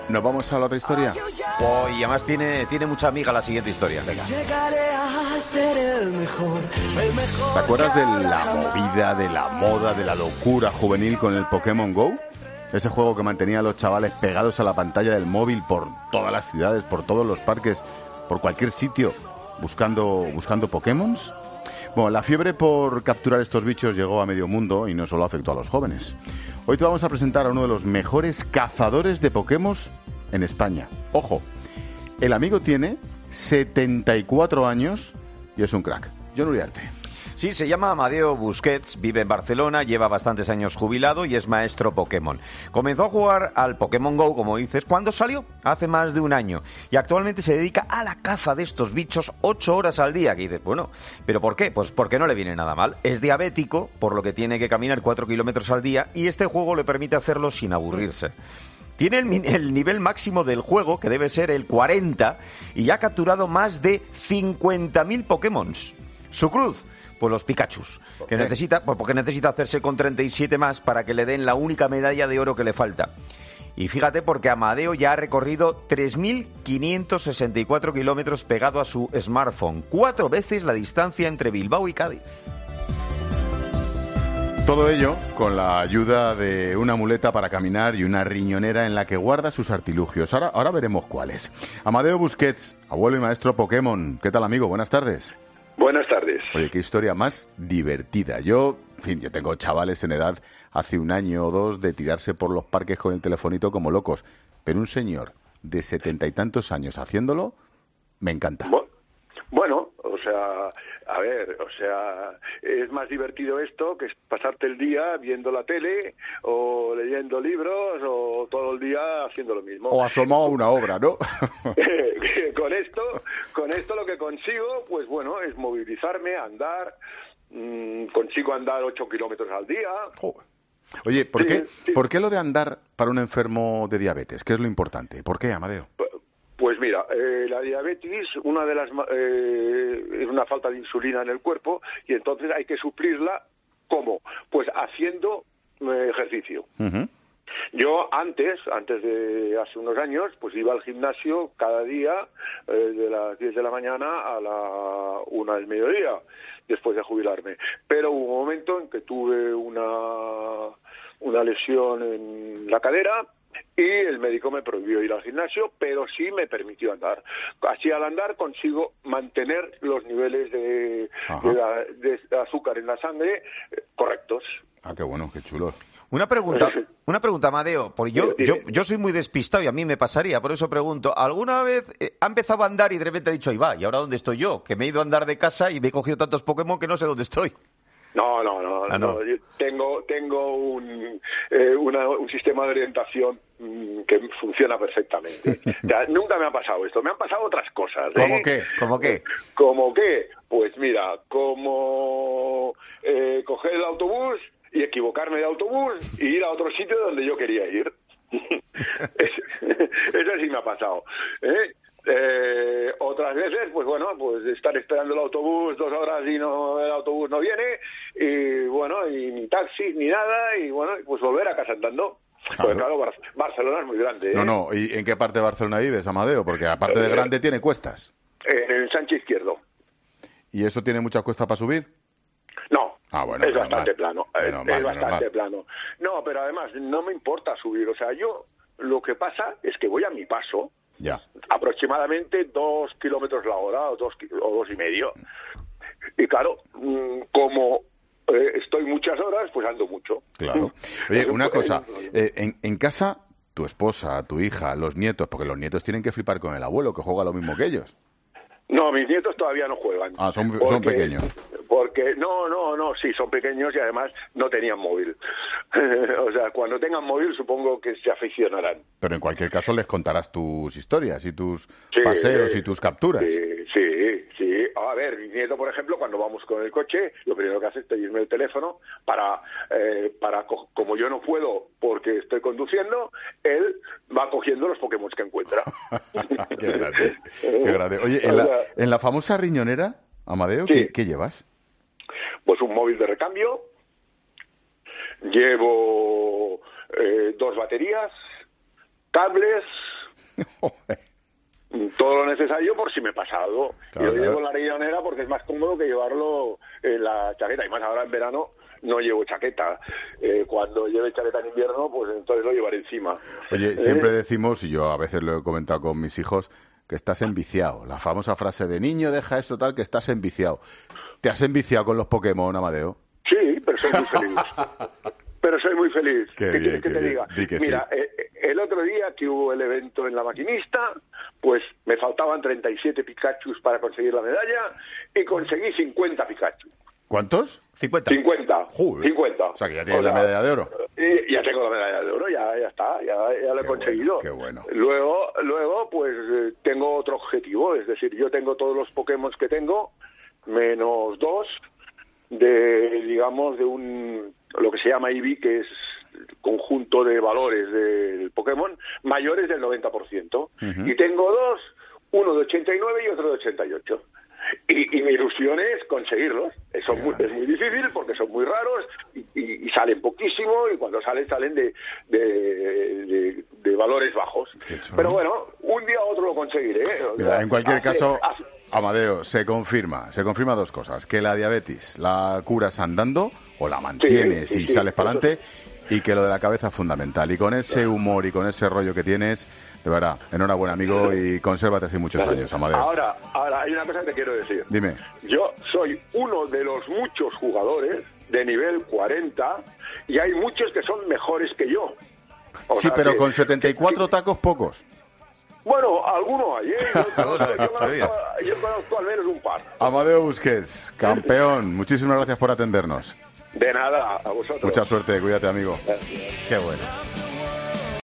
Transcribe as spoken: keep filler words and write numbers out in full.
¿Nos vamos a la otra historia? Oh, y además tiene, tiene mucha amiga la siguiente historia. Venga. ¿Te acuerdas de la movida, de la moda, de la locura juvenil con el Pokémon Go? Ese juego que mantenía a los chavales pegados a la pantalla del móvil por todas las ciudades, por todos los parques, por cualquier sitio, buscando, buscando Pokémons. Bueno, la fiebre por capturar estos bichos llegó a medio mundo y no solo afectó a los jóvenes. Hoy te vamos a presentar a uno de los mejores cazadores de Pokémon en España. Ojo, el amigo tiene setenta y cuatro años y es un crack. Jon Uriarte. Sí, se llama Amadeo Busquets, vive en Barcelona, lleva bastantes años jubilado y es maestro Pokémon. Comenzó a jugar al Pokémon Go, como dices, cuando salió, hace más de un año. Y actualmente se dedica a la caza de estos bichos ocho horas al día. Que dices, bueno, ¿pero por qué? Pues porque no le viene nada mal. Es diabético, por lo que tiene que caminar cuatro kilómetros al día y este juego le permite hacerlo sin aburrirse. Tiene el, el nivel máximo del juego, que debe ser el cuarenta, y ya ha capturado más de cincuenta mil Pokémon. Su cruz, pues los Pikachus, que necesita, pues porque necesita hacerse con treinta y siete más para que le den la única medalla de oro que le falta. Y fíjate, porque Amadeo ya ha recorrido tres mil quinientos sesenta y cuatro kilómetros pegado a su smartphone, cuatro veces la distancia entre Bilbao y Cádiz. Todo ello con la ayuda de una muleta para caminar y una riñonera en la que guarda sus artilugios. Ahora, ahora veremos cuáles. Amadeo Busquets, abuelo y maestro Pokémon. ¿Qué tal, amigo? Buenas tardes. Buenas tardes. Oye, qué historia más divertida. Yo, en fin, yo tengo chavales en edad hace un año o dos de tirarse por los parques con el telefonito como locos. Pero un señor de setenta y tantos años haciéndolo, me encanta. Bueno, o sea, a ver, o sea, es más divertido esto que pasarte el día viendo la tele o leyendo libros o todo el día haciendo lo mismo. O asomado a una obra, ¿no? con esto, con esto lo que consigo, pues bueno, es movilizarme, andar, mmm, consigo andar ocho kilómetros al día. Oh. Oye, ¿por, sí, qué, sí. ¿por qué lo de andar para un enfermo de diabetes? ¿Qué es lo importante? ¿Por qué, Amadeo? Pues mira, eh, la diabetes, una de las eh, es una falta de insulina en el cuerpo y entonces hay que suplirla, ¿cómo? Pues haciendo eh, ejercicio. Uh-huh. Yo antes, antes de hace unos años, pues iba al gimnasio cada día eh, de las diez de la mañana a la una del mediodía, después de jubilarme. Pero hubo un momento en que tuve una, una lesión en la cadera y el médico me prohibió ir al gimnasio, pero sí me permitió andar. Así al andar consigo mantener los niveles de, de, de azúcar en la sangre eh, correctos. Ah, qué bueno, qué chulo. Una pregunta, una pregunta, Amadeo, porque yo, yo, yo soy muy despistado y a mí me pasaría, por eso pregunto, ¿alguna vez eh, ha empezado a andar y de repente ha dicho, ahí va, ¿y ahora dónde estoy yo? Que me he ido a andar de casa y me he cogido tantos Pokémon que no sé dónde estoy. No, no, no, ah, no. no. Yo tengo tengo un eh, una, un sistema de orientación mmm, que funciona perfectamente. O sea, nunca me ha pasado esto, me han pasado otras cosas. ¿eh? ¿Cómo qué? ¿Cómo qué? ¿Cómo qué? Pues mira, como eh, coger el autobús y equivocarme de autobús y ir a otro sitio donde yo quería ir. Eso sí me ha pasado, ¿eh? Eh, otras veces, pues bueno, pues estar esperando el autobús dos horas y no el autobús no viene, y bueno, y ni taxi ni nada, y bueno, pues volver a casa andando. Claro. Pues claro, Bar- Barcelona es muy grande, ¿eh? No, no, ¿y en qué parte de Barcelona vives, Amadeo? Porque aparte de grande tiene cuestas. En el Sánchez Izquierdo. ¿Y eso tiene mucha cuesta para subir? No. Ah, bueno, es bastante mal. plano, Menos es, mal, es bastante mal. plano. No, pero además no me importa subir, o sea, yo lo que pasa es que voy a mi paso. Ya. Aproximadamente dos kilómetros la hora o dos, o dos y medio. Y claro, como eh, estoy muchas horas, pues ando mucho. Claro. Oye, una cosa, eh, en, en casa, tu esposa, tu hija, los nietos, porque los nietos tienen que flipar con el abuelo, que juega lo mismo que ellos. No, mis nietos todavía no juegan. Ah, son, porque, son pequeños. Porque, no, no, no, sí, son pequeños y además no tenían móvil. O sea, cuando tengan móvil supongo que se aficionarán. Pero en cualquier caso les contarás tus historias y tus sí, paseos sí, y tus capturas. Sí, sí, sí. A ver, mi nieto, por ejemplo, cuando vamos con el coche, lo primero que hace es pedirme el teléfono para, eh, para co- como yo no puedo porque estoy conduciendo, él va cogiendo los Pokémon que encuentra. Qué grande, qué grande. Oye, en la, en la famosa riñonera, Amadeo, sí. ¿qué, ¿qué llevas? Pues un móvil de recambio, llevo eh, dos baterías, cables, Todo lo necesario por si me pasa algo. Claro, Yo lo llevo claro. en la riñonera porque es más cómodo que llevarlo en la chaqueta. Y más ahora en verano no llevo chaqueta. Eh, cuando lleve chaqueta en invierno, pues entonces lo llevaré encima. Oye, siempre Eh, decimos, y yo a veces lo he comentado con mis hijos, que estás enviciado. La famosa frase de niño, deja esto tal, que estás enviciado. ¿Te has enviciado con los Pokémon, Amadeo? Sí, pero soy muy feliz. Pero soy muy feliz. Qué ¿Qué bien, quieres que qué te bien. diga? Di que Mira, sí. eh, el otro día que hubo el evento en La Maquinista, pues me faltaban treinta y siete Pikachus para conseguir la medalla y conseguí cincuenta Pikachu. ¿Cuántos? cincuenta. cincuenta. Joder. cincuenta. O sea, que ya tienes la medalla de oro. Y ya tengo la medalla de oro, ya, ya está, ya, ya lo he Qué conseguido. bueno, qué bueno. Luego, luego, pues eh, tengo otro objetivo, es decir, yo tengo todos los Pokémon que tengo, menos dos, de, digamos, de un, lo que se llama I V, que es conjunto de valores del Pokémon, mayores del noventa por ciento. Ujú. Y tengo dos, uno de ochenta y nueve y otro de ochenta y ocho. Y, y mi ilusión es conseguirlos. Eso es muy, es muy difícil porque son muy raros y, y- y salen poquísimo, y cuando salen, salen de, de, de- de valores bajos. Qué chulo. Pero bueno, un día u otro lo conseguiré. O Mira, sea, en cualquier hace- caso, hace- Amadeo, se confirma, se confirma dos cosas, que la diabetes la curas andando o la mantienes Sí, y sí, sales para eso- adelante, y que lo de la cabeza es fundamental. Y con ese humor y con ese rollo que tienes, de verdad, enhorabuena, amigo, y consérvate así muchos años, Amadeo. Ahora, ahora, hay una cosa que te quiero decir. Dime. Yo soy uno de los muchos jugadores de nivel cuarenta y hay muchos que son mejores que yo. O Sí, sea pero que- con setenta y cuatro tacos, pocos. Bueno, algunos hay, ¿eh? Yo conozco, yo Está bien. conozco- yo conozco al menos un par. Amadeo Busquets, campeón, muchísimas gracias por atendernos. De nada, a vosotros. Mucha suerte, cuídate, amigo. Qué bueno.